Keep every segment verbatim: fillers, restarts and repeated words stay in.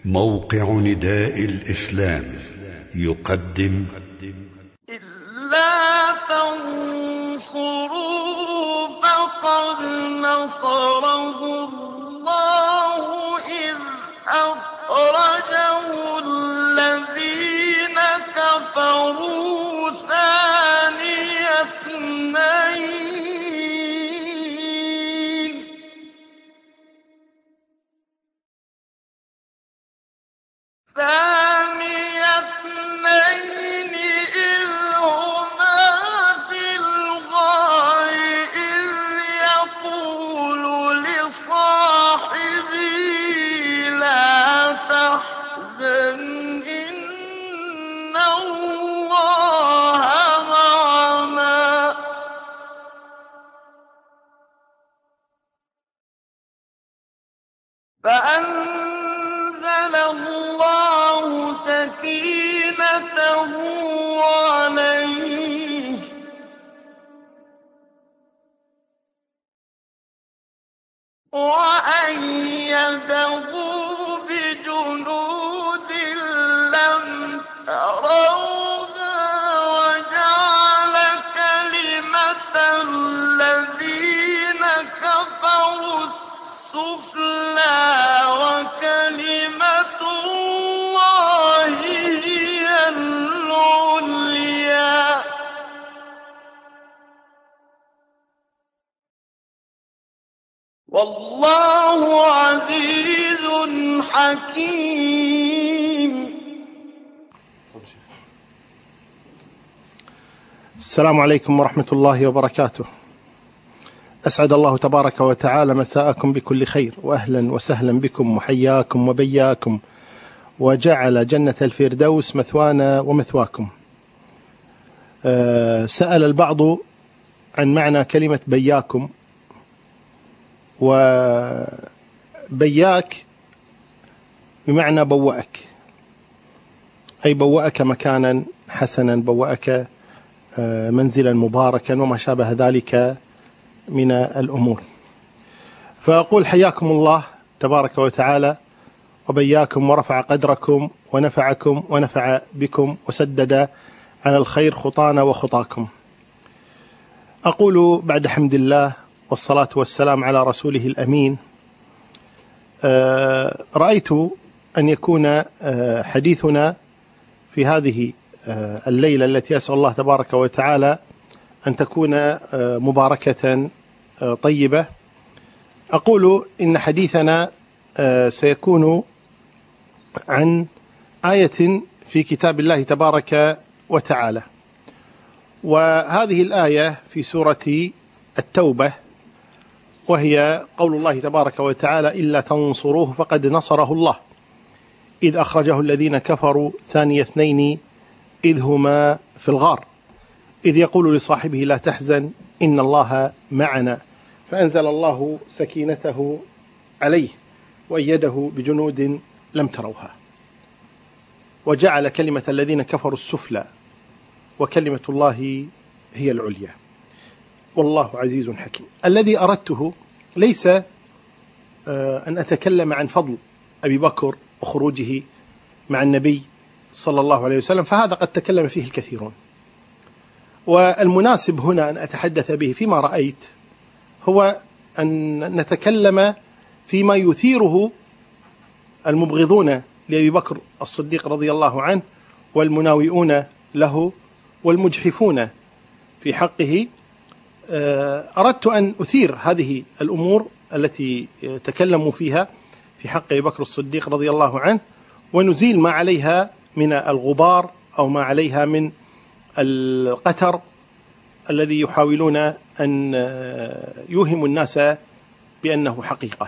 موقع نداء الإسلام يقدم إلا تنصروا فقد نصره الله إذ أخرجه الذين كفروا ثاني اثنين ثاني اثنين إذ هما في الغار إذ يقول لصاحبه لا تحزن إن الله معنا فأنزل الله سكينته عليه وأيده بجنود لم تروها وجعل كلمة الذين كفروا السفلى وكلمة الله هي العليا والله عزيز حكيم. السلام عليكم ورحمة الله وبركاته. أسعد الله تبارك وتعالى مساءكم بكل خير، وأهلا وسهلا بكم وحياكم وبياكم، وجعل جنة الفردوس مثوانا ومثواكم. أه سأل البعض عن معنى كلمة بياكم، وبياك بمعنى بوأك، أي بوأك مكانا حسنا، بوأك منزلا مباركا وما شابه ذلك من الأمور. فأقول حياكم الله تبارك وتعالى وبياكم، ورفع قدركم ونفعكم ونفع بكم وسدد على الخير خطانا وخطاكم. أقول بعد حمد الله والصلاة والسلام على رسوله الأمين، رأيت أن يكون حديثنا في هذه الليلة التي أسأل الله تبارك وتعالى أن تكون مباركة طيبة. أقول إن حديثنا سيكون عن آية في كتاب الله تبارك وتعالى، وهذه الآية في سورة التوبة، وهي قول الله تبارك وتعالى: إلا تنصروه فقد نصره الله إذ أخرجه الذين كفروا ثاني اثنين إذ هما في الغار إذ يقول لصاحبه لا تحزن إن الله معنا فأنزل الله سكينته عليه وأيده بجنود لم تروها وجعل كلمة الذين كفروا السفلى وكلمة الله هي العليا والله عزيز حكيم. الذي أردته ليس أن أتكلم عن فضل أبي بكر وخروجه مع النبي صلى الله عليه وسلم، فهذا قد تكلم فيه الكثيرون، والمناسب هنا أن أتحدث به فيما رأيت هو أن نتكلم فيما يثيره المبغضون لأبي بكر الصديق رضي الله عنه والمناوئون له والمجحفون في حقه. أردت أن أثير هذه الأمور التي تكلموا فيها في حق أبي بكر الصديق رضي الله عنه، ونزيل ما عليها من الغبار أو ما عليها من القتر الذي يحاولون أن يوهموا الناس بأنه حقيقة.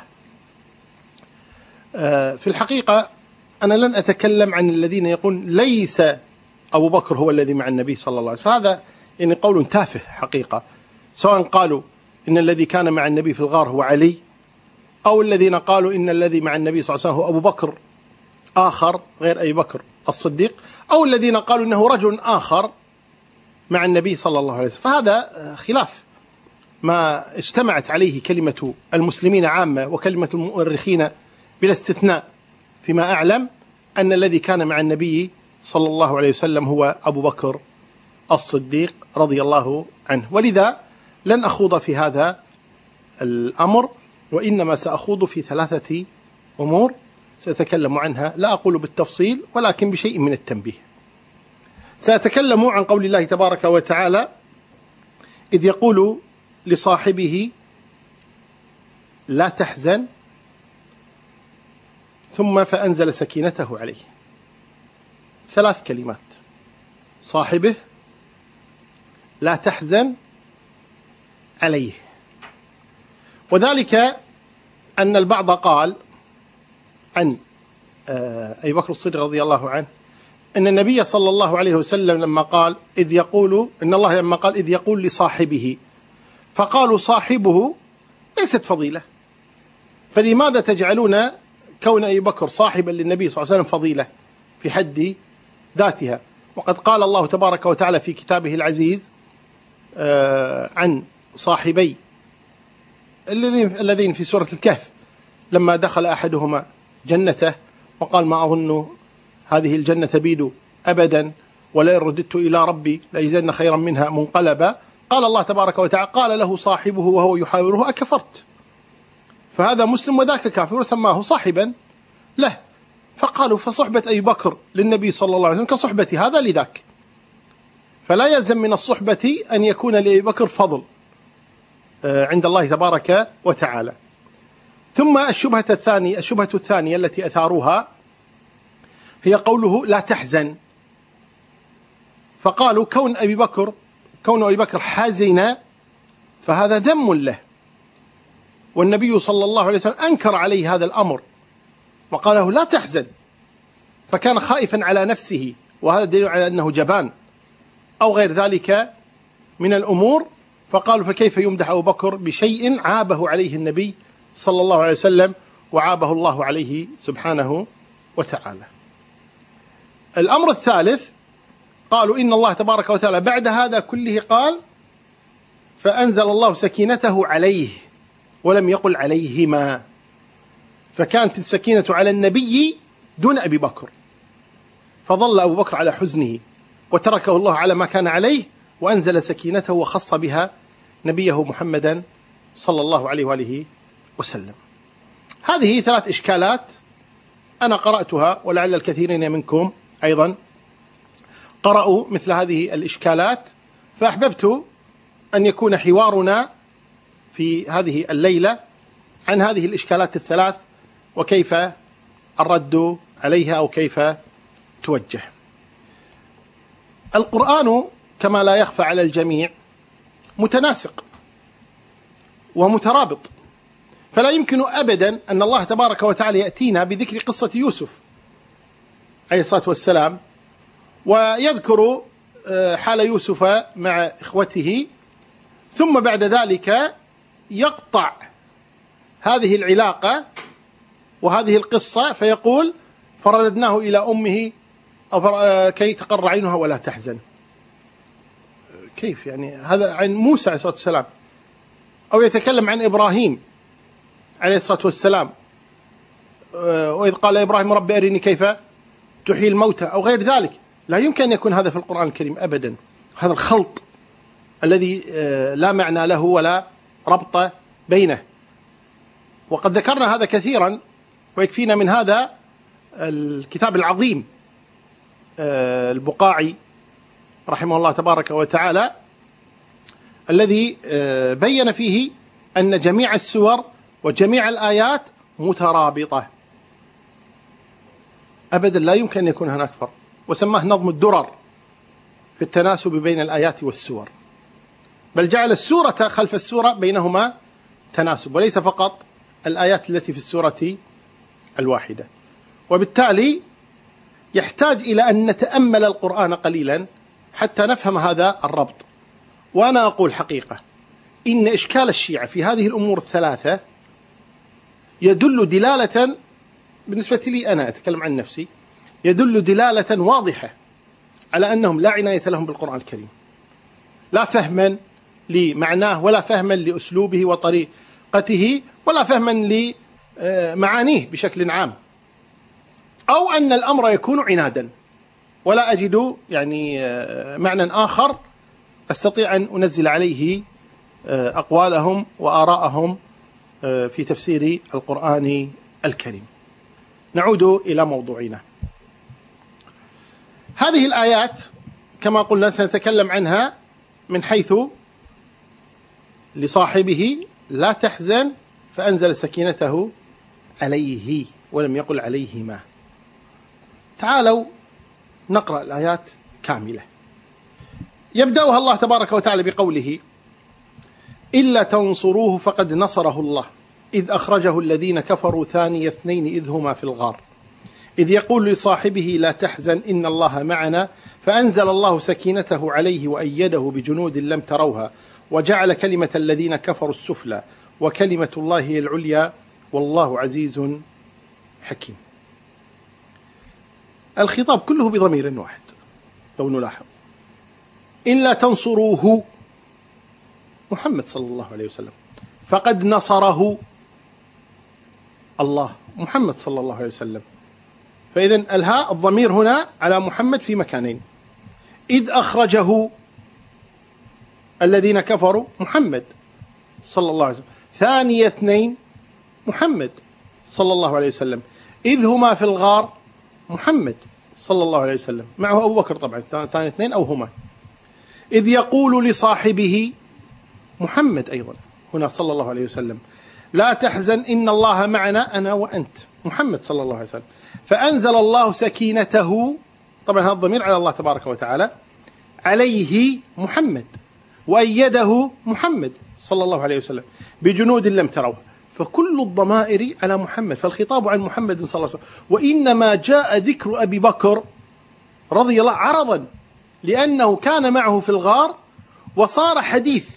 في الحقيقة أنا لن أتكلم عن الذين يقولون ليس أبو بكر هو الذي مع النبي صلى الله عليه وسلم، فهذا يعني قول تافه حقيقة، سواء قالوا إن الذي كان مع النبي في الغار هو علي، أو الذين قالوا إن الذي مع النبي صلى الله عليه وسلم هو أبو بكر آخر غير أبي بكر الصديق، أو الذين قالوا إنه رجل آخر مع النبي صلى الله عليه وسلم. فهذا خلاف ما اجتمعت عليه كلمة المسلمين عامة وكلمة المؤرخين بلا استثناء فيما أعلم أن الذي كان مع النبي صلى الله عليه وسلم هو أبو بكر الصديق رضي الله عنه، ولذا لن أخوض في هذا الأمر، وإنما سأخوض في ثلاثة أمور سأتكلم عنها، لا أقول بالتفصيل ولكن بشيء من التنبيه. سأتكلم عن قول الله تبارك وتعالى إذ يقول لصاحبه لا تحزن ثم فأنزل سكينته عليه. ثلاث كلمات: صاحبه، لا تحزن، عليه. وذلك أن البعض قال عن أبي بكر الصديق رضي الله عنه أن النبي صلى الله عليه وسلم لما قال إذ يقول إن الله لما قال إذ يقول لصاحبه، فقالوا صاحبه ليست فضيلة، فلماذا تجعلون كون أبي بكر صاحبا للنبي صلى الله عليه وسلم فضيلة في حد ذاتها؟ وقد قال الله تبارك وتعالى في كتابه العزيز عن صاحبي الذين الذين في سورة الكهف لما دخل أحدهما جنته وقال ما أظن هذه الجنة بيد أبدا ولئن رددت إلى ربي لأجدن خيرا منها منقلبا، قال الله تبارك وتعالى قال له صاحبه وهو يحاوره أكفرت؟ فهذا مسلم وذاك كافر، وسماه صاحبا له. فقالوا فصحبة أبي بكر للنبي صلى الله عليه وسلم كصحبة هذا لذاك، فلا يلزم من الصحبة أن يكون لأبي بكر فضل عند الله تبارك وتعالى. ثم الشبهة الثانية الشبهة الثانية التي أثاروها هي قوله لا تحزن، فقالوا كون أبي بكر كون أبي بكر حزن فهذا ذم له، والنبي صلى الله عليه وسلم أنكر عليه هذا الأمر وقال له لا تحزن، فكان خائفا على نفسه، وهذا دليل على أنه جبان أو غير ذلك من الأمور. فقالوا فكيف يمدح أبو بكر بشيء عابه عليه النبي صلى الله عليه وسلم وعابه الله عليه سبحانه وتعالى. الأمر الثالث قالوا إن الله تبارك وتعالى بعد هذا كله قال فأنزل الله سكينته عليه ولم يقل عليهما، فكانت السكينة على النبي دون أبي بكر، فظل أبو بكر على حزنه وتركه الله على ما كان عليه، وأنزل سكينته وخص بها نبيه محمدا صلى الله عليه وآله وسلم. هذه ثلاث إشكالات أنا قرأتها، ولعل الكثيرين منكم أيضا قرأوا مثل هذه الإشكالات، فأحببت أن يكون حوارنا في هذه الليلة عن هذه الإشكالات الثلاث وكيف الرد عليها أو كيف توجه. القرآن كما لا يخفى على الجميع متناسق ومترابط، فلا يمكن أبدا أن الله تبارك وتعالى يأتينا بذكر قصة يوسف عليه الصلاة والسلام ويذكر حال يوسف مع إخوته، ثم بعد ذلك يقطع هذه العلاقة وهذه القصة فيقول فرددناه إلى أمه كي تقر عينها ولا تحزن. كيف يعني؟ هذا عن موسى عليه الصلاة والسلام، أو يتكلم عن إبراهيم عليه الصلاة والسلام وإذ قال إبراهيم رب أرني كيف تحيي الموتى أو غير ذلك. لا يمكن أن يكون هذا في القرآن الكريم أبدا. هذا الخلط الذي لا معنى له ولا ربط بينه، وقد ذكرنا هذا كثيرا، ويكفينا من هذا الكتاب العظيم البقاعي رحمه الله تبارك وتعالى الذي بين فيه أن جميع السور وجميع الآيات مترابطة أبدا، لا يمكن أن يكون هناك فرق، وسماه نظم الدرر في التناسب بين الآيات والسور، بل جعل السورة خلف السورة بينهما تناسب، وليس فقط الآيات التي في السورة الواحدة. وبالتالي يحتاج إلى أن نتأمل القرآن قليلا حتى نفهم هذا الربط. وأنا أقول حقيقة إن إشكال الشيعة في هذه الأمور الثلاثة يدل دلالة، بالنسبة لي أنا أتكلم عن نفسي، يدل دلالة واضحة على أنهم لا عناية لهم بالقرآن الكريم، لا فهما لمعناه ولا فهما لأسلوبه وطريقته ولا فهما لمعانيه بشكل عام. أو أن الأمر يكون عنادا، ولا أجد يعني معنى آخر أستطيع أن أنزل عليه أقوالهم وآراءهم في تفسير القرآن الكريم. نعود إلى موضوعنا. هذه الآيات كما قلنا سنتكلم عنها من حيث لصاحبه لا تحزن فأنزل سكينته عليه، ولم يقل عليهما. تعالوا نقرأ الآيات كاملة. يبدأها الله تبارك وتعالى بقوله: إلا تنصروه فقد نصره الله إذ أخرجه الذين كفروا ثاني اثنين إذ هما في الغار إذ يقول لصاحبه لا تحزن إن الله معنا فأنزل الله سكينته عليه وأيده بجنود لم تروها وجعل كلمة الذين كفروا السفلى وكلمة الله هي العليا والله عزيز حكيم. الخطاب كله بضمير واحد لو نلاحظ. إلا تنصروه محمد صلى الله عليه وسلم، فقد نصره الله محمد صلى الله عليه وسلم. فإذن الهاء الضمير هنا على محمد في مكانين. إذ أخرجه الذين كفروا محمد صلى الله عليه وسلم، ثاني اثنين محمد صلى الله عليه وسلم، إذ هما في الغار محمد صلى الله عليه وسلم، معه أبو بكر طبعا ثاني اثنين أو هما. إذ يقول لصاحبه محمد أيضا هنا صلى الله عليه وسلم لا تحزن إن الله معنا أنا وأنت محمد صلى الله عليه وسلم. فأنزل الله سكينته، طبعا هذا الضمير على الله تبارك وتعالى، عليه محمد وأيده محمد صلى الله عليه وسلم بجنود لم تروها. فكل الضمائر على محمد، فالخطاب عن محمد صلى الله عليه وسلم. وإنما جاء ذكر أبي بكر رضي الله عرضا لأنه كان معه في الغار وصار حديث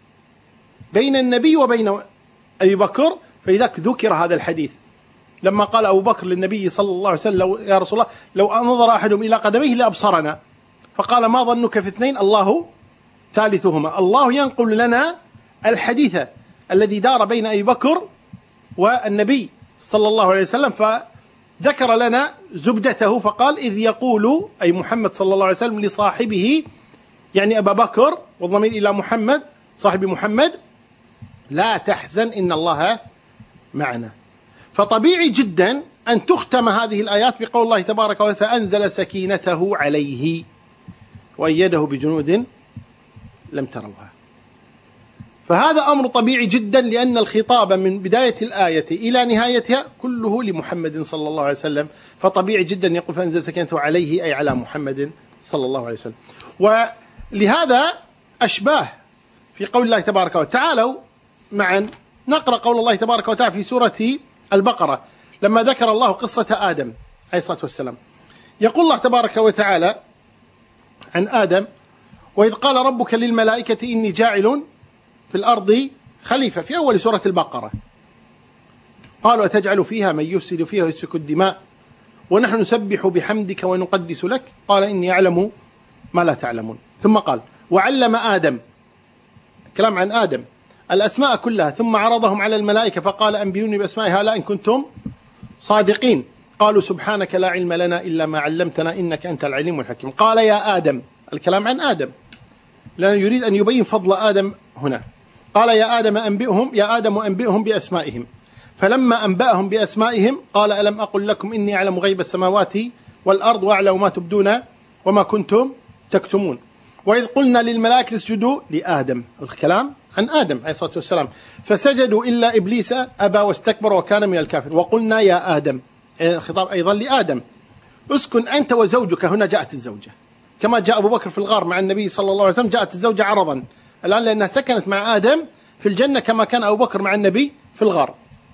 بين النبي وبين أبي بكر، فلذلك ذكر هذا الحديث لما قال أبو بكر للنبي صلى الله عليه وسلم يا رسول الله لو أنظر أحدهم إلى قدميه لأبصرنا، فقال ما ظنك في اثنين الله ثالثهما. الله ينقل لنا الحديث الذي دار بين أبي بكر والنبي صلى الله عليه وسلم، فذكر لنا زبدته فقال إذ يقول أي محمد صلى الله عليه وسلم لصاحبه يعني أبا بكر والضمير إلى محمد صاحب محمد لا تحزن إن الله معنا. فطبيعي جدا أن تختم هذه الآيات بقول الله تبارك وتعالى فأنزل سكينته عليه وأيده بجنود لم تروها. فهذا أمر طبيعي جدا لأن الخطاب من بداية الآية إلى نهايتها كله لمحمد صلى الله عليه وسلم، فطبيعي جدا يقول فأنزل سكينته عليه أي على محمد صلى الله عليه وسلم. ولهذا أشباه في قول الله تبارك وتعالى. تعالوا معا نقرأ قول الله تبارك وتعالى في سورة البقرة لما ذكر الله قصة آدم عليه الصلاة والسلام. يقول الله تبارك وتعالى عن آدم وإذ قال ربك للملائكة إني جاعل في الأرض خليفة في أول سورة البقرة قالوا أتجعل فيها من يفسد فيها ويسفك الدماء ونحن نسبح بحمدك ونقدس لك قال إني أعلم ما لا تعلمون. ثم قال وعلم آدم، كلام عن آدم، الأسماء كلها ثم عرضهم على الملائكة فقال أنبئوني بأسماء هؤلاء إن كنتم صادقين قالوا سبحانك لا علم لنا إلا ما علمتنا إنك أنت العليم الحكيم. قال يا آدم، الكلام عن آدم لأنه يريد أن يبين فضل آدم هنا. قال يا آدم أنبئهم يا آدم أنبئهم بأسمائهم فلما أنبأهم بأسمائهم قال ألم أقل لكم إني أعلم غيب السماوات والأرض وأعلم ما تبدون وما كنتم تكتمون. وإذ قلنا للملائكة اسجدوا لآدم، الكلام عن آدم عليه الصلاة والسلام، فسجدوا إلا إبليس أبى واستكبر وكان من الكافر. وقلنا يا آدم، خطاب أيضا لآدم، اسكن أنت وزوجك، هنا جاءت الزوجة كما جاء أبو بكر في الغار مع النبي صلى الله عليه وسلم، جاءت الزوجة عرضا الآن لأنها سكنت مع آدم في الجنة كما كان أبو بكر مع النبي في الغار.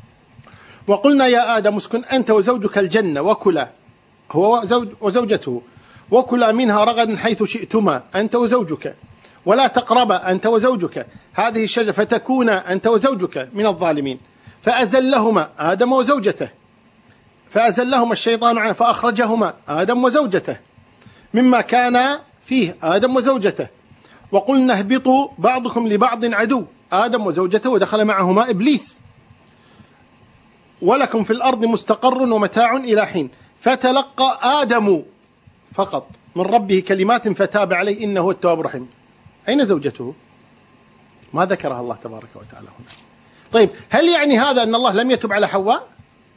وقلنا يا آدم اسكن أنت وزوجك الجنة وكلا، هو وزوجته، وكلا منها رغدا حيث شئتما أنت وزوجك ولا تقربا أنت وزوجك هذه الشجرة فتكونا أنت وزوجك من الظالمين. فأزلهما آدم وزوجته فأزلهما الشيطان عنه فأخرجهما آدم وزوجته مما كان فيه آدم وزوجته. وقلنا اهبطوا بعضكم لبعض عدو آدم وزوجته ودخل معهما إبليس ولكم في الأرض مستقر ومتاع إلى حين. فتلقى آدم فقط من ربه كلمات فتاب عليه إنه هو التواب الرحيم. أين زوجته؟ ما ذكرها الله تبارك وتعالى هنا. طيب هل يعني هذا أن الله لم يتب على حواء؟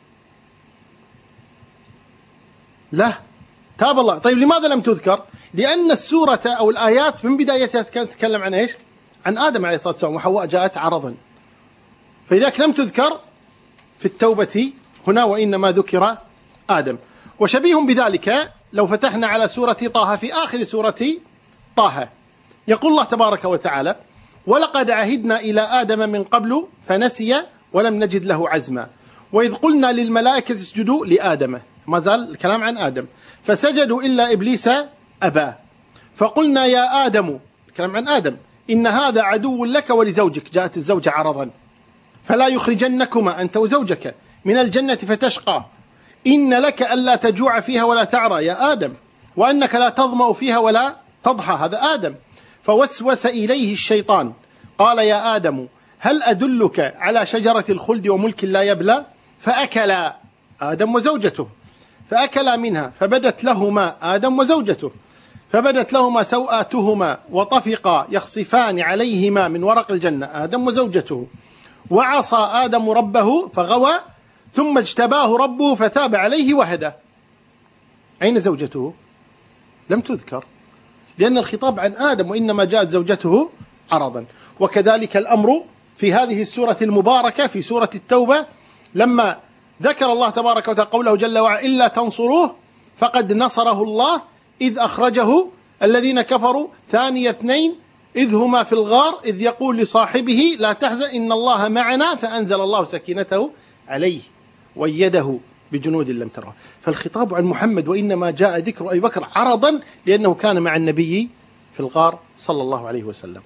لا، تاب الله. طيب لماذا لم تذكر؟ لأن السورة أو الآيات من بدايتها كانت تتكلم عن إيش؟ عن آدم عليه الصلاة والسلام، وحواء جاءت عرضا، فإذا لم تذكر في التوبة هنا وإنما ذكر آدم. وشبيه بذلك لو فتحنا على سورة طه، في آخر سورة طه يقول الله تبارك وتعالى: ولقد عهدنا إلى آدم من قبل فنسي ولم نجد له عزما وإذ قلنا للملائكة اسجدوا لآدم، ما زال الكلام عن آدم، فسجدوا إلا إبليس أبى فقلنا يا آدم، الكلام عن آدم، إن هذا عدو لك ولزوجك، جاءت الزوجة عرضا، فلا يخرجنكما أنت وزوجك من الجنة فتشقى، إن لك ألا تجوع فيها ولا تعرى يا آدم، وأنك لا تظمأ فيها ولا تضحى، هذا آدم. فوسوس إليه الشيطان قال يا آدم هل أدلك على شجرة الخلد وملك لا يبلى؟ فأكلا آدم وزوجته فأكلا منها فبدت لهما آدم وزوجته فبدت لهما سوآتهما وطفقا يخصفان عليهما من ورق الجنة آدم وزوجته وعصى آدم ربه فغوى ثم اجتباه ربه فتاب عليه وهدى. أين زوجته؟ لم تذكر، لأن الخطاب عن آدم وإنما جاءت زوجته عرضا. وكذلك الأمر في هذه السورة المباركة في سورة التوبة، لما ذكر الله تبارك وتعالى قوله جل وعلا: إلا تنصروه فقد نصره الله إذ أخرجه الذين كفروا ثاني اثنين إذ هما في الغار إذ يقول لصاحبه لا تحزن إن الله معنا فأنزل الله سكينته عليه وأيده بجنود لم ترها. فالخطاب عن محمد وإنما جاء ذكر أبي بكر عرضا لأنه كان مع النبي في الغار صلى الله عليه وسلم.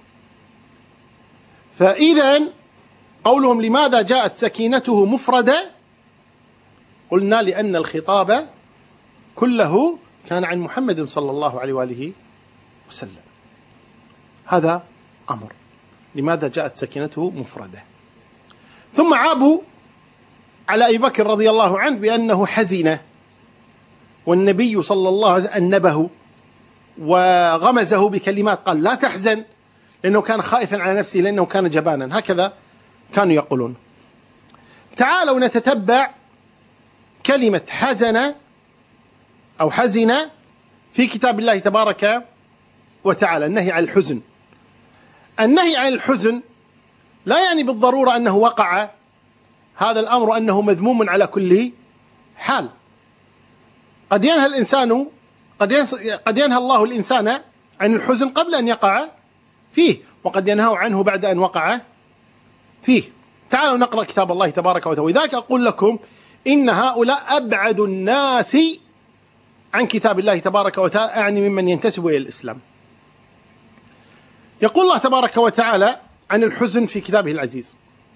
فإذا قولهم لماذا جاءت سكينته مفردة، قلنا لأن الخطاب كله كان عن محمد صلى الله عليه وآله وسلم. هذا أمر لماذا جاءت سكينته مفردة. ثم عابوا على أبي بكر رضي الله عنه بأنه حزن، والنبي صلى الله عليه وسلم أنبه وغمزه بكلمات، قال لا تحزن، لأنه كان خائفا على نفسه لأنه كان جبانا، هكذا كانوا يقولون. تعالوا نتتبع كلمة حزن أو حزن في كتاب الله تبارك وتعالى، النهي عن الحزن. النهي عن الحزن لا يعني بالضرورة أنه وقع هذا الأمر أنه مذموم على كل حال. قد ينهى الإنسان قد قد ينهى الله الإنسان عن الحزن قبل أن يقع فيه، وقد ينهى عنه بعد أن وقع فيه. تعالوا نقرأ كتاب الله تبارك وتعالى. وذلك أقول لكم إن هؤلاء أبعد الناس عن كتاب الله تبارك وتعالى، أعني ممن ينتسب إلى الإسلام. يقول الله تبارك وتعالى عن الحزن في كتابه العزيز،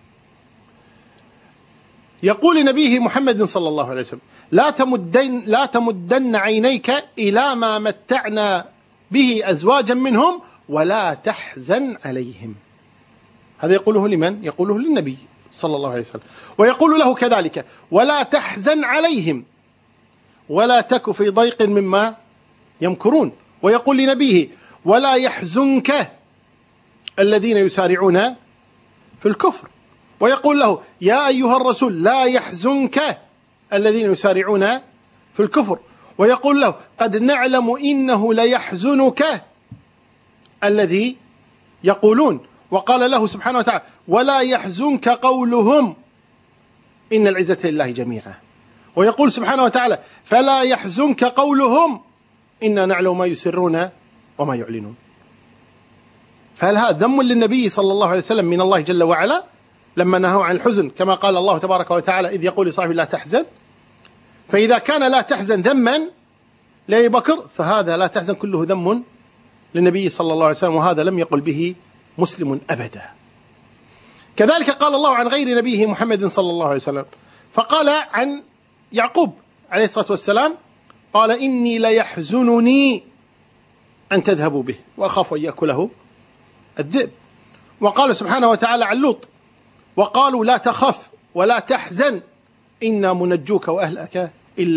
يقول لنبيه محمد صلى الله عليه وسلم: لا تمدن لا تمدن عينيك إلى ما متعنا به أزواجا منهم ولا تحزن عليهم. هذا يقوله لمن؟ يقوله للنبي صلى الله عليه وسلم. ويقول له كذلك: ولا تحزن عليهم ولا تك في ضيق مما يمكرون. ويقول لنبيه: ولا يحزنك الذين يسارعون في الكفر. ويقول له: يا أيها الرسول لا يحزنك الذين يسارعون في الكفر. ويقول له: قد نعلم إنه ليحزنك الذي يقولون. وقال له سبحانه وتعالى: ولا يحزنك قولهم إن العزة لله جميعا. ويقول سبحانه وتعالى: فلا يحزنك قولهم إنا نعلم ما يسرون وما يعلنون. فهل هذا ذم للنبي صلى الله عليه وسلم من الله جل وعلا لما نهوا عن الحزن، كما قال الله تبارك وتعالى إذ يقول لصاحبه لا تحزن؟ فإذا كان لا تحزن ذما لأبي بكر، فهذا لا تحزن كله ذم للنبي صلى الله عليه وسلم، وهذا لم يقل به مسلم أبدا. كذلك قال الله عن غير نبيه محمد صلى الله عليه وسلم، فقال عن يعقوب عليه الصلاة والسلام: قال إني ليحزنني أن تذهبوا به وأخاف أن يأكله الذئب. وقال سبحانه وتعالى عن لوط: وقالوا لا تخف ولا تحزن إنا منجوك وأهلك إلا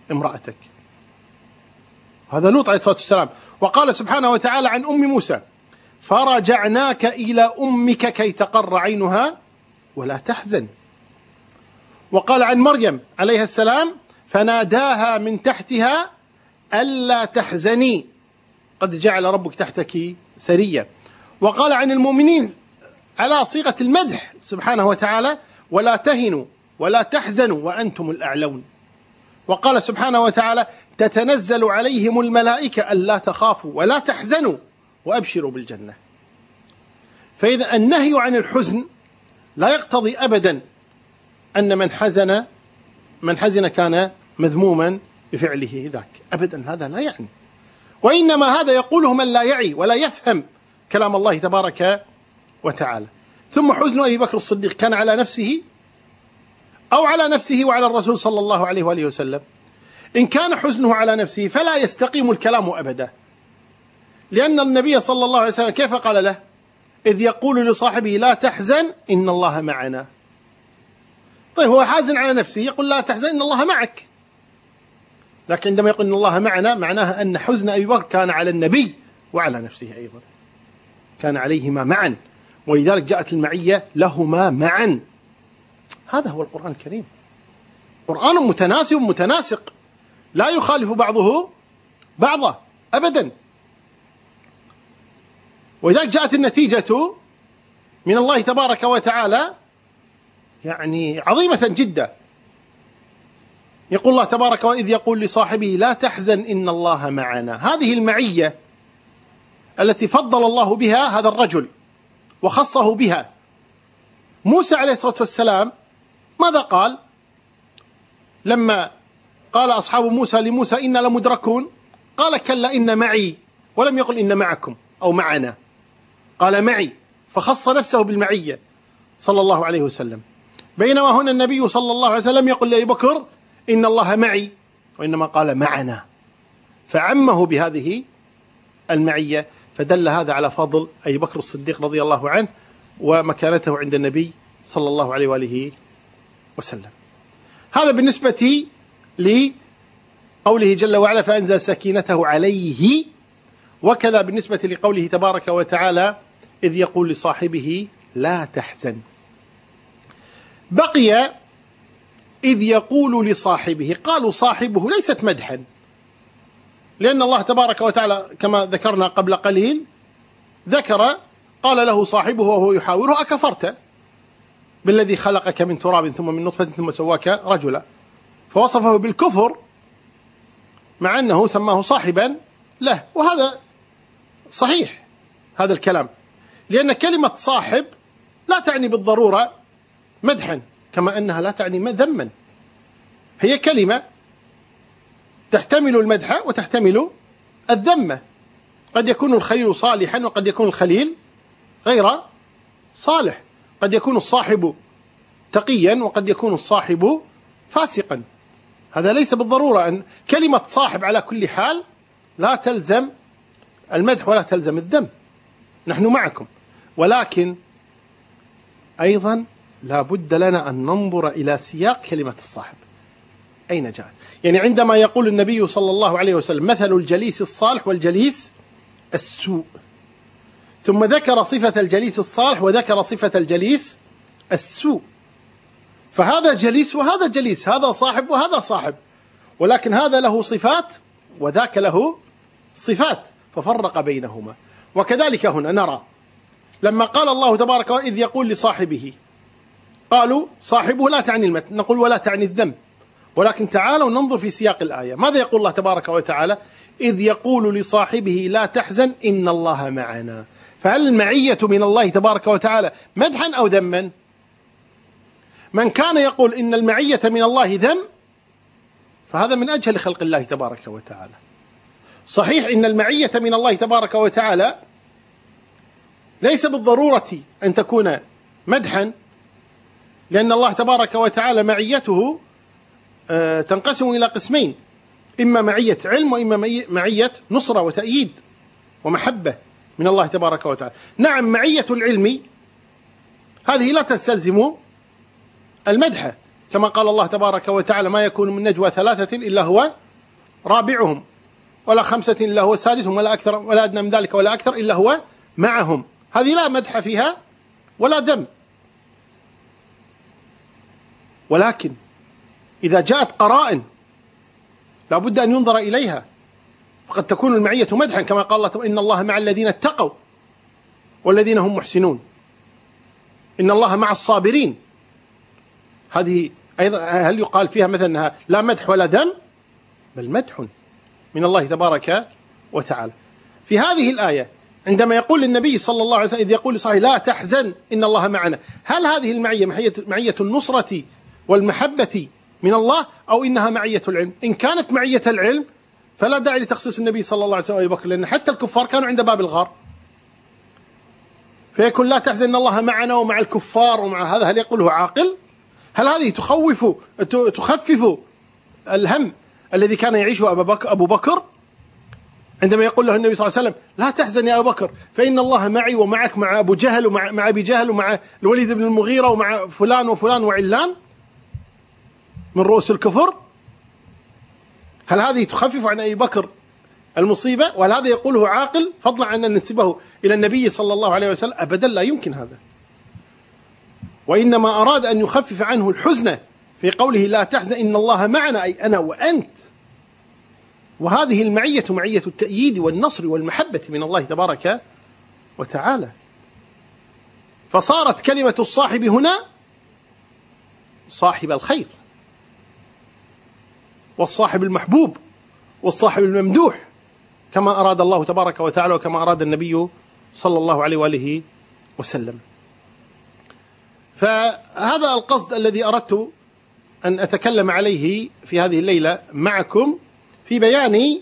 امرأتك. هذا لوط عليه الصلاة والسلام. وقال سبحانه وتعالى عن أم موسى: فرجعناك إلى أمك كي تقر عينها ولا تحزن. وقال عن مريم عليها السلام: فناداها من تحتها ألا تحزني قد جعل ربك تحتك سريا. وقال عن المؤمنين على صيغة المدح سبحانه وتعالى: ولا تهنوا ولا تحزنوا وأنتم الأعلون. وقال سبحانه وتعالى: تتنزل عليهم الملائكة ألا تخافوا ولا تحزنوا وأبشروا بالجنة. فإذا النهي عن الحزن لا يقتضي أبدا أن من حزن من حزن كان مذموما بفعله ذاك، أبدا، هذا لا يعني، وإنما هذا يقوله من لا يعي ولا يفهم كلام الله تبارك وتعالى. ثم حزن أبي بكر الصديق كان على نفسه أو على نفسه وعلى الرسول صلى الله عليه وآله وسلم؟ إن كان حزنه على نفسه فلا يستقيم الكلام أبدا، لأن النبي صلى الله عليه وسلم كيف قال له؟ إذ يقول لصاحبه: لا تحزن إن الله معنا. طيب هو حازن على نفسه، يقول لا تحزن إن الله معك، لكن عندما يقول إن الله معنا معناها أن حزن أبي بكر كان على النبي وعلى نفسه أيضا، كان عليهما معا، ولذلك جاءت المعية لهما معا. هذا هو القرآن الكريم، قرآن متناسب متناسق لا يخالف بعضه بعضا أبدا. ولذلك جاءت النتيجة من الله تبارك وتعالى يعني عظيمة جدا. يقول الله تبارك وإذ يقول لصاحبه: لا تحزن إن الله معنا. هذه المعية التي فضل الله بها هذا الرجل وخصه بها. موسى عليه الصلاة والسلام ماذا قال لما قال أصحاب موسى لموسى: إنا لمدركون؟ قال: كلا إن معي، ولم يقل إن معكم أو معنا، قال معي، فخص نفسه بالمعية صلى الله عليه وسلم. بينما هنا النبي صلى الله عليه وسلم يقول لأبي بكر: إن الله معي، وإنما قال معنا، فعمه بهذه المعية. فدل هذا على فضل أبي بكر الصديق رضي الله عنه ومكانته عند النبي صلى الله عليه وآله وسلم. هذا بالنسبة لقوله جل وعلا: فأنزل سكينته عليه. وكذا بالنسبة لقوله تبارك وتعالى: إذ يقول لصاحبه لا تحزن. بقي إذ يقول لصاحبه، قالوا صاحبه ليست مدحا، لأن الله تبارك وتعالى كما ذكرنا قبل قليل ذكر قال له صاحبه وهو يحاوره: أكفرت بالذي خلقك من تراب ثم من نطفة ثم سواك رجلا. فوصفه بالكفر مع أنه سماه صاحبا له، وهذا صحيح هذا الكلام، لأن كلمة صاحب لا تعني بالضرورة مدحا كما أنها لا تعني ذما، هي كلمة تحتمل المدح وتحتمل الذم. قد يكون الخليل صالحا وقد يكون الخليل غير صالح، قد يكون الصاحب تقيا وقد يكون الصاحب فاسقا. هذا ليس بالضرورة أن كلمة صاحب على كل حال لا تلزم المدح ولا تلزم الذم، نحن معكم، ولكن أيضا لا بد لنا أن ننظر إلى سياق كلمة الصاحب أين جاءت. يعني عندما يقول النبي صلى الله عليه وسلم: مثل الجليس الصالح والجليس السوء، ثم ذكر صفة الجليس الصالح وذكر صفة الجليس السوء، فهذا جليس وهذا جليس، هذا صاحب وهذا صاحب، ولكن هذا له صفات وذاك له صفات، ففرق بينهما. وكذلك هنا نرى لما قال الله تبارك وإذ يقول لصاحبه، قالوا صاحبه لا تعني المتن، نقول ولا تعني الذم، ولكن تعالوا ننظر في سياق الآية. ماذا يقول الله تبارك وتعالى؟ إذ يقول لصاحبه لا تحزن إن الله معنا. فهل المعية من الله تبارك وتعالى مدحا أو ذما؟ من كان يقول إن المعية من الله ذم فهذا من أجهل خلق الله تبارك وتعالى. صحيح إن المعية من الله تبارك وتعالى ليس بالضرورة أن تكون مدحا، لأن الله تبارك وتعالى معيته تنقسم إلى قسمين: إما معية علم وإما معية نصرة وتأييد ومحبة من الله تبارك وتعالى. نعم، معية العلم هذه لا تستلزم المدح، كما قال الله تبارك وتعالى: ما يكون من نجوى ثلاثة إلا هو رابعهم ولا خمسة إلا هو سادسهم ولا أكثر ولا أدنى من ذلك ولا أكثر إلا هو معهم. هذه لا مدح فيها ولا ذم، ولكن إذا جاءت قرائن لا بد أن ينظر إليها، فقد تكون المعية مدحا كما قال الله: إن الله مع الذين اتقوا والذين هم محسنون، إن الله مع الصابرين. هذه أيضا هل يقال فيها مثلا أنها لا مدح ولا ذم؟ بل مدح من الله تبارك وتعالى. في هذه الآية عندما يقول النبي صلى الله عليه وسلم إذ يقول لصاحبه: لا تحزن إن الله معنا، هل هذه المعية معية النصرة والمحبة من الله أو إنها معية العلم؟ إن كانت معية العلم فلا داعي لتخصيص النبي صلى الله عليه وسلم وأبي بكر، لأن حتى الكفار كانوا عند باب الغار، فيكون لا تحزن إن الله معنا ومع الكفار ومع هذا، هل يقوله عاقل؟ هل هذه تخوف تخفف الهم الذي كان يعيشه أبو بكر, أبو بكر عندما يقول له النبي صلى الله عليه وسلم: لا تحزن يا أبو بكر فإن الله معي ومعك مع أبو جهل ومع مع أبي جهل ومع الوليد بن المغيرة ومع فلان وفلان وعلان من رؤوس الكفر؟ هل هذه تخفف عن أبي بكر المصيبة؟ وهل هذا يقوله عاقل فضلا عن أن ننسبه إلى النبي صلى الله عليه وسلم؟ أبدا لا يمكن هذا، وإنما أراد أن يخفف عنه الحزن في قوله: لا تحزن إن الله معنا، أي أنا وأنت. وهذه المعية معية التأييد والنصر والمحبة من الله تبارك وتعالى. فصارت كلمة الصاحب هنا صاحب الخير، والصاحب المحبوب، والصاحب الممدوح، كما أراد الله تبارك وتعالى وكما أراد النبي صلى الله عليه وآله وسلم. فهذا القصد الذي أردت أن أتكلم عليه في هذه الليلة معكم، في بيان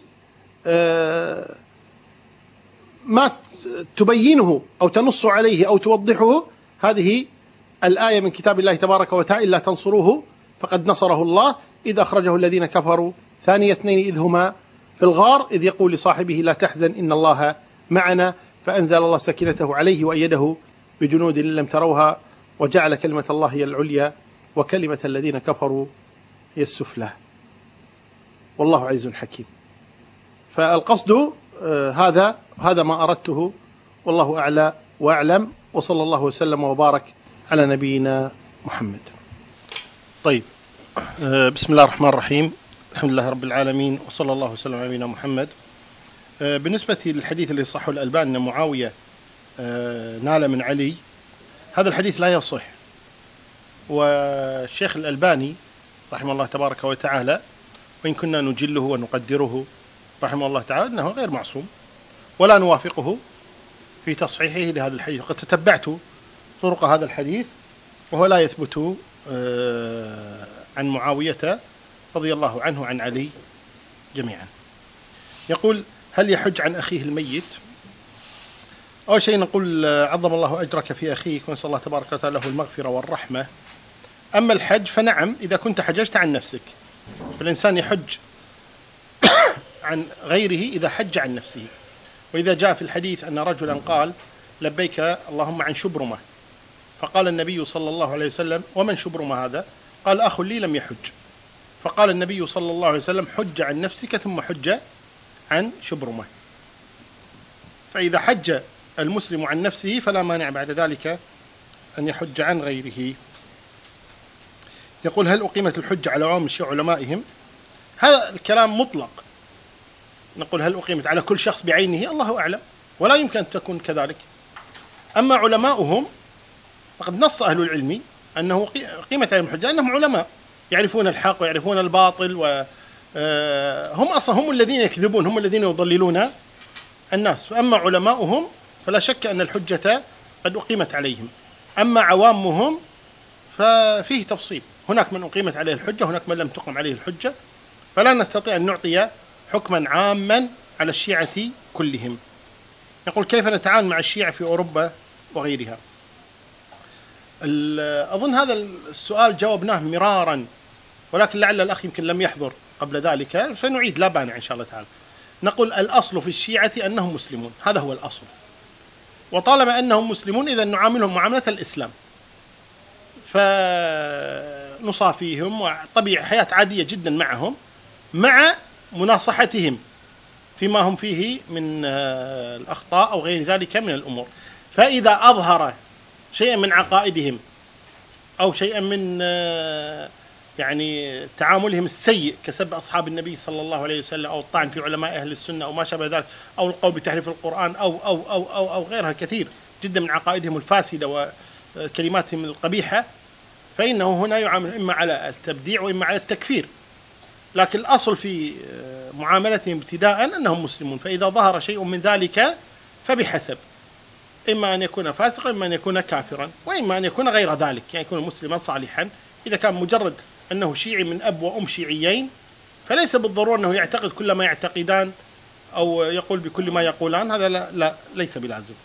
ما تبينه أو تنص عليه أو توضحه هذه الآية من كتاب الله تبارك وتعالى: إلا تنصروه فقد نصره الله إذ أخرجه الذين كفروا ثاني اثنين إذ هما في الغار إذ يقول لصاحبه: لا تحزن إن الله معنا، فأنزل الله سكينته عليه وأيده بجنود لم تروها وجعل كلمة الله هي العليا وكلمة الذين كفروا هي السفلى والله عزيز حكيم. فالقصد هذا هذا ما أردته، والله أعلى وأعلم، وصلى الله وسلم وبارك على نبينا محمد. طيب، بسم الله الرحمن الرحيم، الحمد لله رب العالمين، وصلى الله وسلم على نبينا محمد. بالنسبة للحديث اللي صحه الألباني أن معاوية نال من علي، هذا الحديث لا يصح، والشيخ الألباني رحمه الله تبارك وتعالى وإن كنا نجله ونقدره رحمه الله تعالى أنه غير معصوم، ولا نوافقه في تصحيحه لهذا الحديث. وقد تتبعت طرق هذا الحديث وهو لا يثبت عن معاوية رضي الله عنه عن علي جميعا. يقول: هل يحج عن أخيه الميت؟ أول شيء نقول: عظم الله أجرك في أخيك، ونسأل الله تبارك وتعالى له المغفرة والرحمة. أما الحج فنعم، إذا كنت حججت عن نفسك، فالإنسان يحج عن غيره إذا حج عن نفسه. وإذا جاء في الحديث أن رجلا قال: لبيك اللهم عن شبرمة، فقال النبي صلى الله عليه وسلم: ومن شبرمة هذا؟ قال: أخ لي لم يحج. فقال النبي صلى الله عليه وسلم: حج عن نفسك ثم حج عن شبرمة. فإذا حج المسلم عن نفسه فلا مانع بعد ذلك أن يحج عن غيره. يقول: هل أقيمت الحجة على عوام علمائهم؟ هذا الكلام مطلق، نقول هل أقيمت على كل شخص بعينه؟ الله أعلم، ولا يمكن أن تكون كذلك. أما علماؤهم فقد نص أهل العلم أنه قيمت عليهم الحجة، أنهم علماء يعرفون الحق ويعرفون الباطل، وهم أصلا هم الذين يكذبون، هم الذين يضللون الناس. فأما علماؤهم فلا شك أن الحجة قد أقيمت عليهم. أما عوامهم ففيه تفصيل، هناك من أقيمت عليه الحجة، هناك من لم تقم عليه الحجة، فلا نستطيع أن نعطي حكما عاما على الشيعة كلهم. يقول: كيف نتعامل مع الشيعة في أوروبا وغيرها؟ أظن هذا السؤال جاوبناه مرارا، ولكن لعل الأخ يمكن لم يحضر قبل ذلك، فنعيد لا بانع إن شاء الله تعالى. نقول: الأصل في الشيعة أنهم مسلمون، هذا هو الأصل، وطالما أنهم مسلمون إذا نعاملهم معاملة الإسلام. ونصافيهم وطبيعة حياة عادية جدا معهم، مع مناصحتهم فيما هم فيه من الأخطاء أو غير ذلك من الأمور. فإذا أظهر شيئا من عقائدهم أو شيئا من يعني تعاملهم السيء كسب أصحاب النبي صلى الله عليه وسلم أو الطعن في علماء أهل السنة أو ما شابه ذلك، أو القول بتحريف القرآن أو أو أو أو, أو غيرها كثير جدا من عقائدهم الفاسدة وكلماتهم القبيحة، فإنه هنا يعامل إما على التبديع وإما على التكفير. لكن الأصل في معاملتهم ابتداء أنهم مسلمون، فإذا ظهر شيء من ذلك فبحسب، إما أن يكون فاسقا، إما أن يكون كافرا، وإما أن يكون غير ذلك، يعني يكون مسلما صالحا. إذا كان مجرد أنه شيعي من أب وأم شيعيين فليس بالضرورة أنه يعتقد كل ما يعتقدان أو يقول بكل ما يقولان، هذا لا, لا ليس بلازم.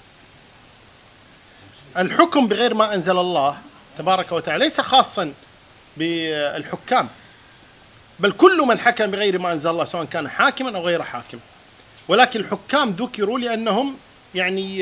الحكم بغير ما أنزل الله تبارك وتعالى ليس خاصا بالحكام، بل كل من حكم بغير ما أنزل الله سواء كان حاكما أو غير حاكم. ولكن الحكام ذكروا لأنهم يعني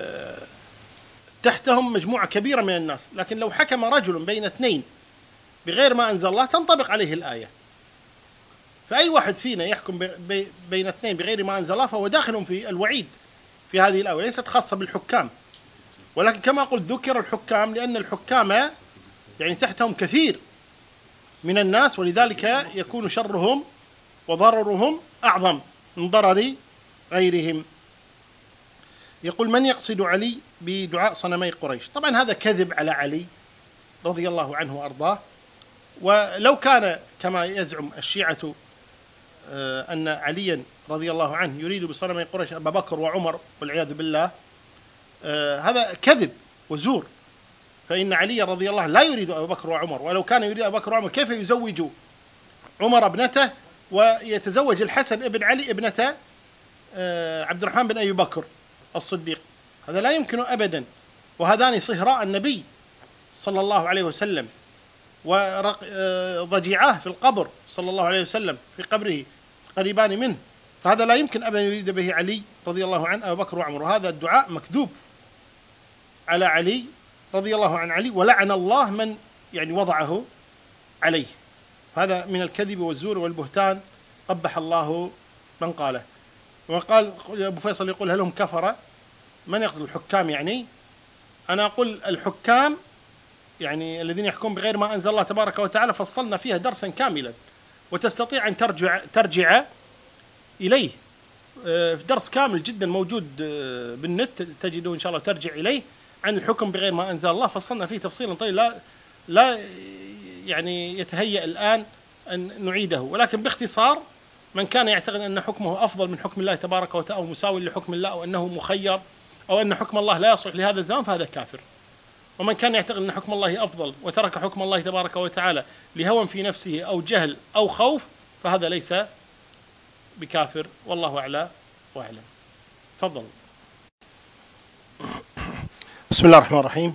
تحتهم مجموعة كبيرة من الناس، لكن لو حكم رجل بين اثنين بغير ما أنزل الله تنطبق عليه الآية. فأي واحد فينا يحكم بين اثنين بغير ما أنزل الله فهو داخل في الوعيد في هذه الآية، ليست خاصة بالحكام. ولكن كما قلت ذكر الحكام لأن الحكام يعني تحتهم كثير من الناس، ولذلك يكون شرهم وضررهم أعظم من ضرر غيرهم. يقول: من يقصد علي بدعاء صنمي قريش؟ طبعا هذا كذب على علي رضي الله عنه وأرضاه. ولو كان كما يزعم الشيعة أن عليا رضي الله عنه يريد بصنمي قريش أبا بكر وعمر والعياذ بالله، هذا كذب وزور. فإن علي رضي الله عنه لا يريد أبا بكر وعمر، ولو كان يريد أبا بكر وعمر كيف يزوج عمر ابنته ويتزوج الحسن ابن علي ابنته عبد الرحمن بن أبي بكر الصديق؟ هذا لا يمكن أبدا. وهذان صهراء النبي صلى الله عليه وسلم وضجيعاه في القبر صلى الله عليه وسلم في قبره قريبان منه، فهذا لا يمكن أبدا يريد به علي رضي الله عنه أبا بكر وعمر. وهذا الدعاء مكذوب على علي رضي الله عن علي، ولعن الله من يعني وضعه عليه. هذا من الكذب والزور والبهتان، قبح الله من قاله. وقال أبو فيصل يقول: هل هم كفرة؟ من يقصد الحكام؟ يعني أنا أقول الحكام يعني الذين يحكمون بغير ما أنزل الله تبارك وتعالى فصلنا فيها درسا كاملا، وتستطيع أن ترجع ترجع إليه في درس كامل جدا موجود بالنت، تجده إن شاء الله ترجع إليه عن الحكم بغير ما أنزل الله، فصلنا فيه تفصيلا طيب لا لا يعني يتهيأ الآن أن نعيده. ولكن باختصار: من كان يعتقد أن حكمه أفضل من حكم الله تبارك وتعالى أو مساوي لحكم الله أو أنه مخير أو أن حكم الله لا يصلح لهذا الزمان فهذا كافر. ومن كان يعتقد أن حكم الله أفضل وترك حكم الله تبارك وتعالى لهوى في نفسه أو جهل أو خوف فهذا ليس بكافر، والله أعلى وأعلم. تفضل. بسم الله الرحمن الرحيم.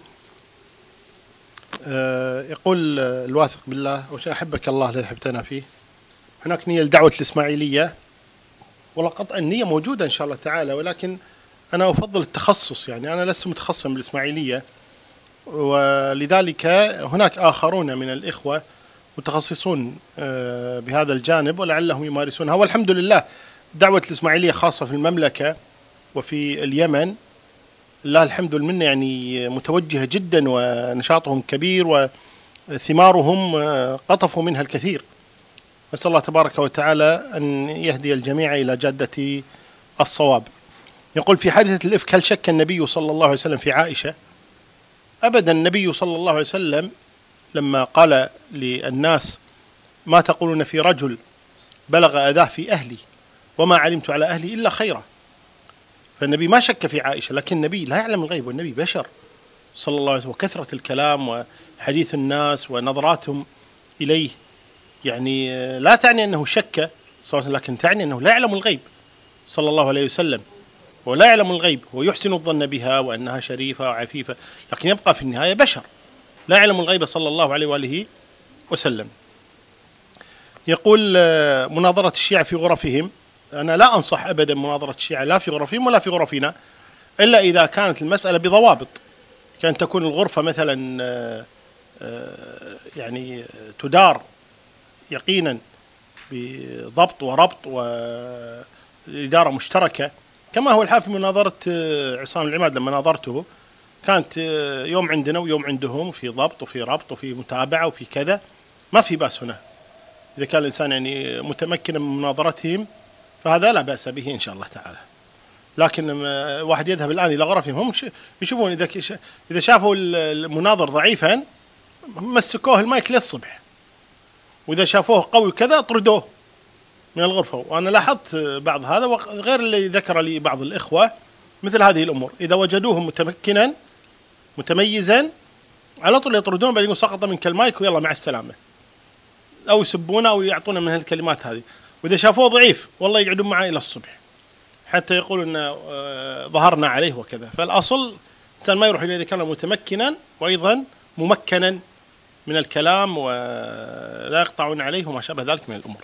أه يقول الواثق بالله: أحبك الله الذي أحبتنا فيه. هناك نية لدعوة الإسماعيلية، ولا قطع النية موجودة إن شاء الله تعالى، ولكن أنا أفضل التخصص، يعني أنا لست متخصصا بالإسماعيلية، ولذلك هناك آخرون من الإخوة متخصصون بهذا الجانب ولعلهم يمارسونها. والحمد لله دعوة الإسماعيلية خاصة في المملكة وفي اليمن لا الحمد لله يعني متوجهة جدا، ونشاطهم كبير وثمارهم قطفوا منها الكثير. نسأل الله تبارك وتعالى أن يهدي الجميع إلى جادة الصواب. يقول: في حادثة الإفك هل شك النبي صلى الله عليه وسلم في عائشة؟ أبدا. النبي صلى الله عليه وسلم لما قال للناس: ما تقولون في رجل بلغ أذاه في أهلي وما علمت على أهلي إلا خيرا، فالنبي ما شك في عائشة. لكن النبي لا يعلم الغيب، والنبي بشر صلى الله عليه وسلم، وكثرة الكلام وحديث الناس ونظراتهم إليه يعني لا تعني أنه شك صلى الله عليه وسلم، لكن تعني أنه لا يعلم الغيب صلى الله عليه وسلم، ولا يعلم الغيب ويحسن الظن بها وأنها شريفة وعفيفة، لكن يبقى في النهاية بشر لا يعلم الغيب صلى الله عليه وآله وسلم. يقول: مناظرة الشيعة في غرفهم. أنا لا أنصح أبدا مناظرة الشيعة لا في غرفهم ولا في غرفنا، إلا إذا كانت المسألة بضوابط، كان تكون الغرفة مثلا يعني تدار يقينا بضبط وربط وإدارة مشتركة، كما هو الحال في مناظرة عصام العماد لما ناظرته، كانت يوم عندنا ويوم عندهم، في ضبط وفي ربط وفي متابعة وفي كذا، ما في بأس هنا. إذا كان الإنسان يعني متمكن من مناظرتهم فهذا لا بأس به إن شاء الله تعالى. لكن واحد يذهب الآن إلى غرفهم، هم يشوفون إذا إذا شافوا المناظر ضعيفا مسكوه المايك للصبح، وإذا شافوه قوي كذا طردوه من الغرفة. وأنا لاحظت بعض هذا، وغير اللي ذكر لي بعض الإخوة مثل هذه الأمور، إذا وجدوه متمكنا متميزا على طول يطردون، بل يقول سقط منك المايك ويلا مع السلامة، أو يسبونه أو يعطونا من هالكلمات هذه. وإذا شافوه ضعيف والله يقعدون معه إلى الصبح حتى يقولوا أن ظهرنا عليه وكذا. فالأصل الإنسان ما يروح إلى إذا كان متمكنا وأيضا ممكنا من الكلام ولا يقطعون عليه وما شابه ذلك من الأمور.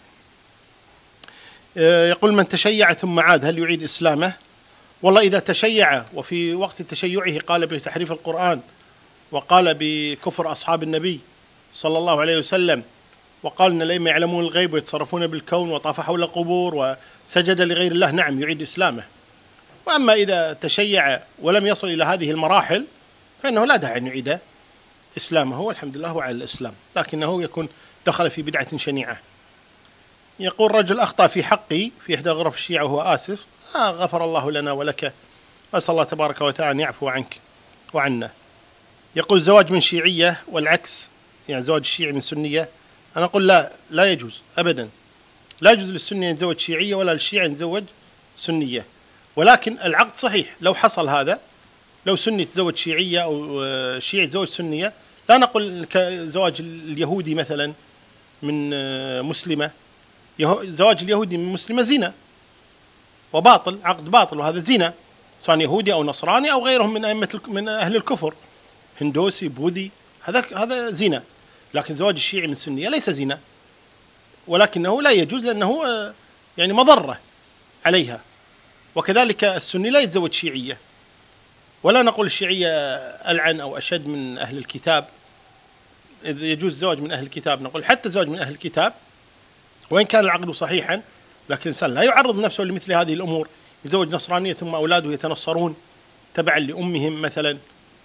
يقول من تشيع ثم عاد هل يعيد إسلامه؟ والله إذا تشيع وفي وقت تشيعه قال بتحريف القرآن، وقال بكفر أصحاب النبي صلى الله عليه وسلم، وقال إن الأئمة يعلمون الغيب ويتصرفون بالكون، وطاف حول القبور وسجد لغير الله، نعم يعيد إسلامه. وأما إذا تشيع ولم يصل إلى هذه المراحل فإنه لا داعي أن يعيد إسلامه، والحمد لله هو على الإسلام، لكنه يكون دخل في بدعة شنيعة. يقول رجل أخطأ في حقي في إحدى غرف الشيعة وهو آسف، آه غفر الله لنا ولك، أسأل الله تبارك وتعالى أن يعفو عنك وعنا. يقول زواج من شيعية والعكس، يعني زواج الشيعي من سنية، أنا أقول لا لا يجوز أبدا، لا يجوز للسني أن يتزوج شيعية ولا للشيعي أن يتزوج سنية، ولكن العقد صحيح لو حصل هذا، لو سني تزوج شيعية أو شيعي يتزوج سنية، لا نقول كزواج اليهودي مثلا من مسلمة، زواج اليهودي من مسلمة زنا وباطل، عقد باطل، وهذا زنا سواء يهودي أو نصراني أو غيرهم من أئمة من أهل الكفر، هندوسي بوذي، هذا هذا زنا. لكن زواج الشيعي من سنية ليس زنا، ولكنه لا يجوز لأنه يعني مضرة عليها. وكذلك السني لا يتزوج شيعية، ولا نقول الشيعية ألعن أو أشد من أهل الكتاب، إذا يجوز الزواج من أهل الكتاب نقول حتى الزواج من أهل الكتاب وإن كان العقد صحيحا، لكن الإنسان لا يعرض نفسه لمثل هذه الأمور، يزوج نصرانية ثم أولاده يتنصرون تبعا لأمهم مثلا،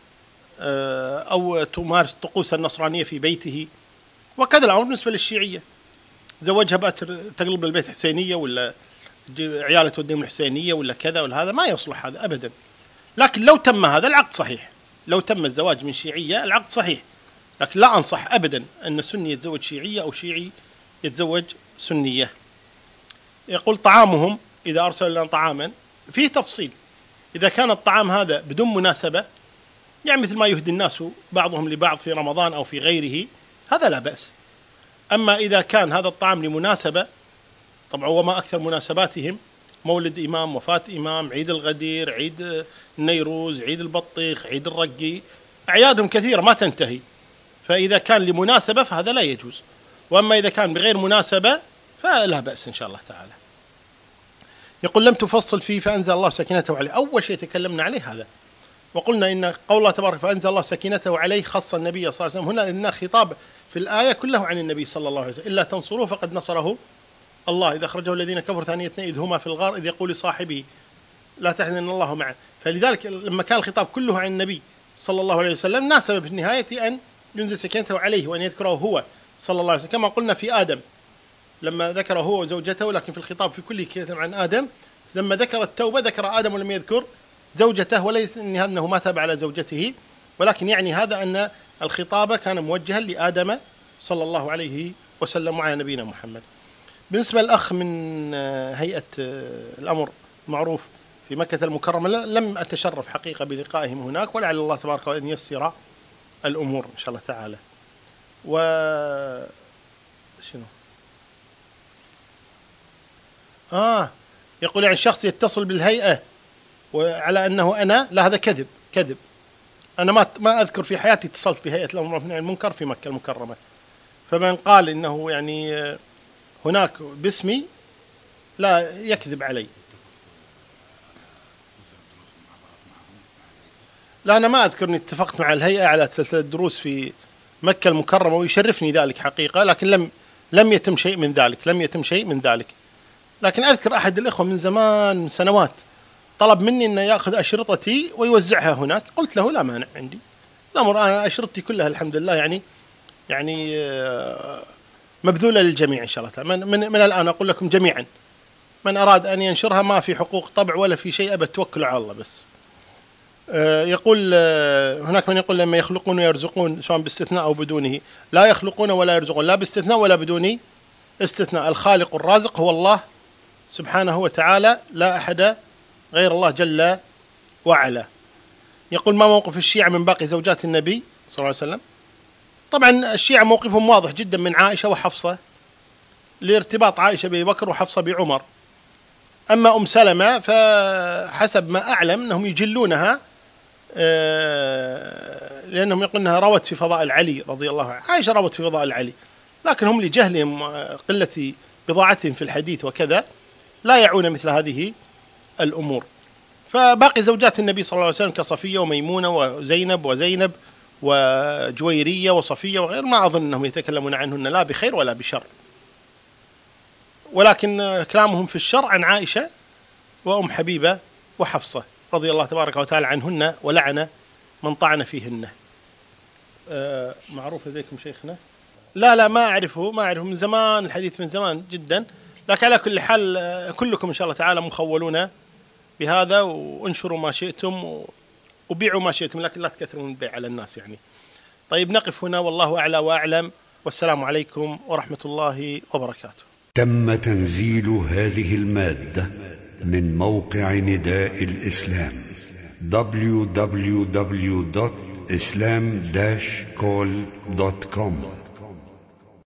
أو تمارس طقوس النصرانية في بيته. وكذا الأمر بالنسبة للشيعية، زوجها بقى تقلب البيت حسينية ولا عيالة توديهم الحسينية ولا كذا ولا هذا، ما يصلح هذا أبدا. لكن لو تم هذا العقد صحيح، لو تم الزواج من شيعية العقد صحيح، لكن لا أنصح أبدا أن السني يتزوج شيعية أو شيعي يتزوج سنية. يقول طعامهم إذا أرسلوا لنا طعاما فيه تفصيل، إذا كان الطعام هذا بدون مناسبة، يعني مثل ما يهدي الناس بعضهم لبعض في رمضان أو في غيره، هذا لا بأس. أما إذا كان هذا الطعام لمناسبة، طبعا وما أكثر مناسباتهم مولد إمام، وفاة إمام، عيد الغدير، عيد النيروز، عيد البطيخ، عيد الرقي، أعيادهم كثيرة ما تنتهي، فإذا كان لمناسبة فهذا لا يجوز. وأما إذا كان بغير مناسبة فلا بأس إن شاء الله تعالى. يقول لم تفصل فيه فأنزل الله سكينته عليه، أول شيء تكلمنا عليه هذا، وقلنا إن قول الله تبارك فأنزل الله سكينته عليه خص النبي صلى الله عليه وسلم، هنا إن خطاب في الآية كله عن النبي صلى الله عليه وسلم، إلا تنصروه فقد نصره الله إذا أخرجه الذين كفروا ثاني اثنين إذ هما في الغار إذ يقول لصاحبه لا تحزن إن الله معه. فلذلك لما كان الخطاب كله عن النبي صلى الله عليه وسلم، ناسب في النهاية أن ينزل سكينته عليه وأن يذكره هو صلى الله عليه وسلم، كما قلنا في آدم لما ذكره هو وزوجته، لكن في الخطاب في كل كلمة عن آدم، لما ذكر التوبة ذكر آدم ولم يذكر زوجته، وليس أنه ما تاب على زوجته، ولكن يعني هذا أن الخطاب كان موجها لآدم صلى الله عليه وسلم وعلى نبينا محمد. بالنسبة للأخ من هيئة الأمر معروف في مكة المكرمة، لم أتشرف حقيقة بلقائهم هناك، ولعل الله تبارك وتعالى أن ييسر الأمور إن شاء الله تعالى. و شنو آه يقول يعني شخص يتصل بالهيئة وعلى أنه أنا، لا هذا كذب كذب، أنا ما ما أذكر في حياتي اتصلت بهيئة الأمر والنهي عن المنكر في مكة المكرمة، فمن قال إنه يعني هناك باسمي لا يكذب علي. لا أنا ما أذكر أني اتفقت مع الهيئة على ثلاثة دروس في مكة المكرمة، ويشرفني ذلك حقيقة، لكن لم لم يتم شيء من ذلك لم يتم شيء من ذلك. لكن أذكر أحد الإخوة من زمان، من سنوات، طلب مني أن يأخذ أشرطتي ويوزعها هناك. قلت له لا مانع عندي الأمر، أنا أشرطتي كلها الحمد لله يعني يعني مبذولة للجميع إن شاء الله. من, من, من الآن أقول لكم جميعا، من أراد أن ينشرها ما في حقوق طبع ولا في شيء، أبد توكلوا على الله بس. يقول هناك من يقول لما يخلقون ويرزقون سواء باستثناء أو بدونه. لا يخلقون ولا يرزقون، لا باستثناء ولا بدون استثناء. الخالق الرازق هو الله سبحانه وتعالى، لا أحد غير الله جل وعلا. يقول ما موقف الشيعة من باقي زوجات النبي صلى الله عليه وسلم؟ طبعا الشيعة موقفهم واضح جدا من عائشة وحفصة، لارتباط عائشة بأبي بكر وحفصة بعمر. أما أم سلمة فحسب ما أعلم أنهم يجلونها، لأنهم يقولون أنها روت في فضائل علي رضي الله عنه. عائشة روت في فضائل علي، لكن هم لجهلهم قلة بضاعتهم في الحديث وكذا لا يعون مثل هذه الأمور. فباقي زوجات النبي صلى الله عليه وسلم كصفية وميمونة وزينب وزينب وجويرية وصفية وغير، ما أظن أنهم يتكلمون عنهن لا بخير ولا بشر، ولكن كلامهم في الشر عن عائشة وأم حبيبة وحفصة رضي الله تبارك وتعالى عنهن، ولعن من طعن فيهن. أه معروف لديكم شيخنا؟ لا لا ما أعرفه ما أعرفه من زمان، الحديث من زمان جدا. لكن على كل حال كلكم إن شاء الله تعالى مخولون بهذا، وانشروا ما شئتم وبيعوا ما شئتم، لكن لا تكثروا من البيع على الناس يعني. طيب نقف هنا، والله أعلى وأعلم، والسلام عليكم ورحمة الله وبركاته. تم تنزيل هذه المادة من موقع نداء الإسلام دبليو دبليو دبليو دوت إسلام داش كول دوت كوم.